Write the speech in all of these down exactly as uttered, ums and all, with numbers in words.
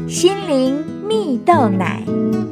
心灵蜜豆奶。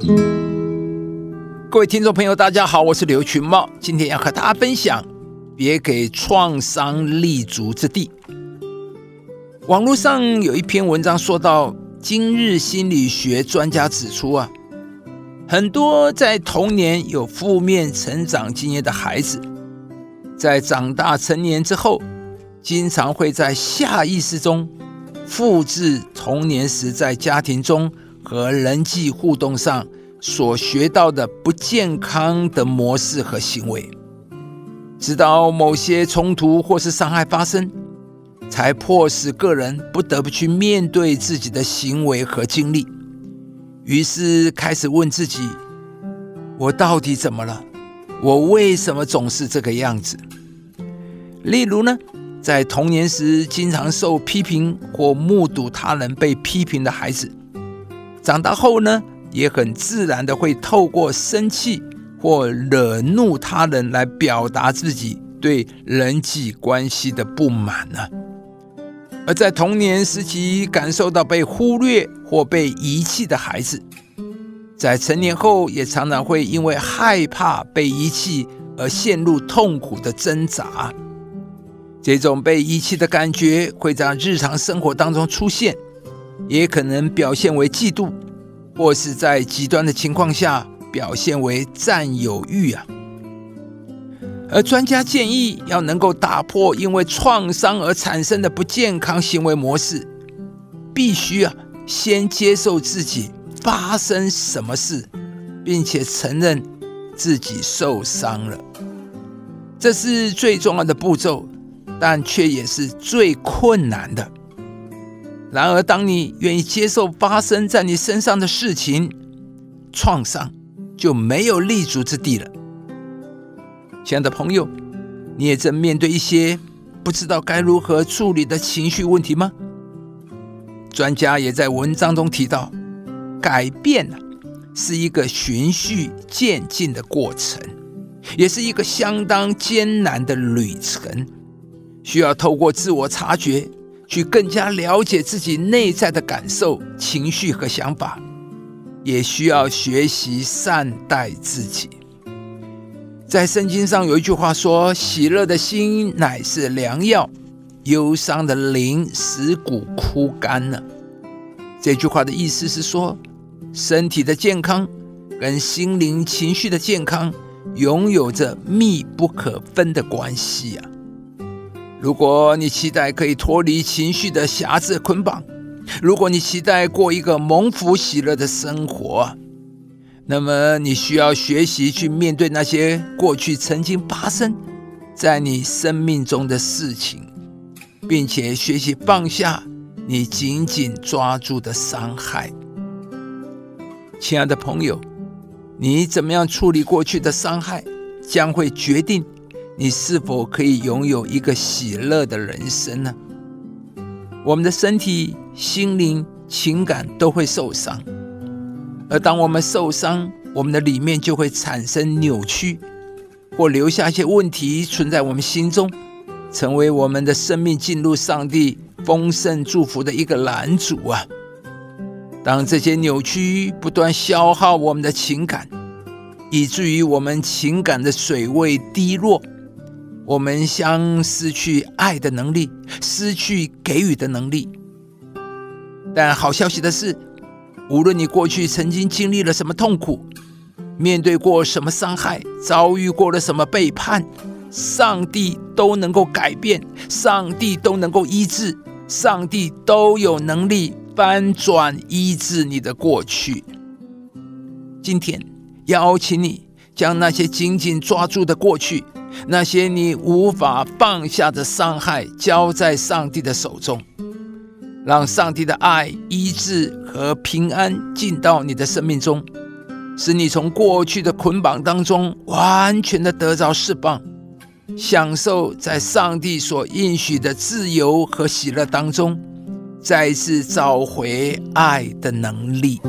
各位听众朋友大家好，我是刘群茂，今天要和大家分享别给创伤立足之地。网络上有一篇文章说到，今日心理学专家指出啊，很多在童年有负面成长经验的孩子，在长大成年之后，经常会在下意识中复制童年时在家庭中和人际互动上所学到的不健康的模式和行为，直到某些冲突或是伤害发生，才迫使个人不得不去面对自己的行为和经历，于是开始问自己，我到底怎么了？我为什么总是这个样子？例如呢，在童年时经常受批评或目睹他人被批评的孩子，长大后呢，也很自然的会透过生气或惹怒他人来表达自己对人际关系的不满呢。而在童年时期感受到被忽略或被遗弃的孩子，在成年后也常常会因为害怕被遗弃而陷入痛苦的挣扎。这种被遗弃的感觉会在日常生活当中出现，也可能表现为嫉妒，或是在极端的情况下表现为占有欲啊。而专家建议要能够打破因为创伤而产生的不健康行为模式，必须啊先接受自己发生什么事，并且承认自己受伤了。这是最重要的步骤，但却也是最困难的。然而当你愿意接受发生在你身上的事情，创伤就没有立足之地了。亲爱的朋友，你也正面对一些不知道该如何处理的情绪问题吗？专家也在文章中提到，改变是一个循序渐进的过程，也是一个相当艰难的旅程，需要透过自我察觉去更加了解自己内在的感受、情绪和想法，也需要学习善待自己。在圣经上有一句话说，喜乐的心乃是良药，忧伤的灵使骨枯干了。这句话的意思是说，身体的健康跟心灵情绪的健康拥有着密不可分的关系啊。如果你期待可以脱离情绪的辖制捆绑，如果你期待过一个蒙福喜乐的生活，那么你需要学习去面对那些过去曾经发生在你生命中的事情，并且学习放下你紧紧抓住的伤害。亲爱的朋友，你怎么样处理过去的伤害，将会决定你是否可以拥有一个喜乐的人生呢？我们的身体、心灵、情感都会受伤，而当我们受伤，我们的里面就会产生扭曲，或留下一些问题存在我们心中，成为我们的生命进入上帝丰盛祝福的一个拦阻啊。当这些扭曲不断消耗我们的情感，以至于我们情感的水位低落，我们将失去爱的能力，失去给予的能力。但好消息的是，无论你过去曾经经历了什么痛苦，面对过什么伤害，遭遇过了什么背叛，上帝都能够改变，上帝都能够医治，上帝都有能力翻转医治你的过去。今天邀请你将那些紧紧抓住的过去，那些你无法放下的伤害，交在上帝的手中，让上帝的爱、医治和平安进到你的生命中，使你从过去的捆绑当中完全的得着释放，享受在上帝所应许的自由和喜乐当中，再次找回爱的能力。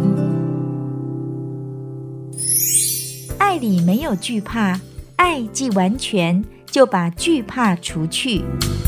爱里没有惧怕，爱既完全，就把惧怕除去。